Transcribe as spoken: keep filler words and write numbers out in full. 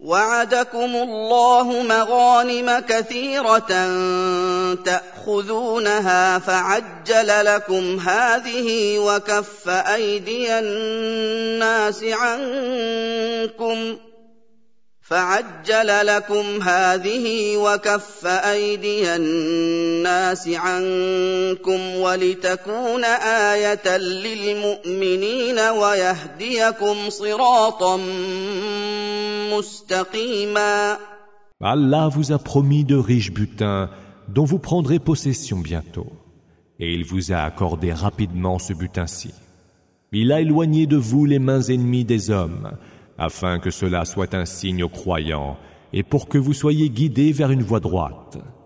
وعدكم الله مغانم كثيرة تأخذونها فعجل لكم هذه وكف أيدي الناس عنكم فعجل لكم هذه وكف أيدي الناس عنكم ولتكون آية للمؤمنين ويهديكم صراطا مستقيما. Allah vous a promis de riches butins dont vous prendrez possession bientôt. Et il vous a accordé rapidement ce butin-ci. Il a éloigné de vous les mains ennemies des hommes, afin que cela soit un signe aux croyants et pour que vous soyez guidés vers une voie droite.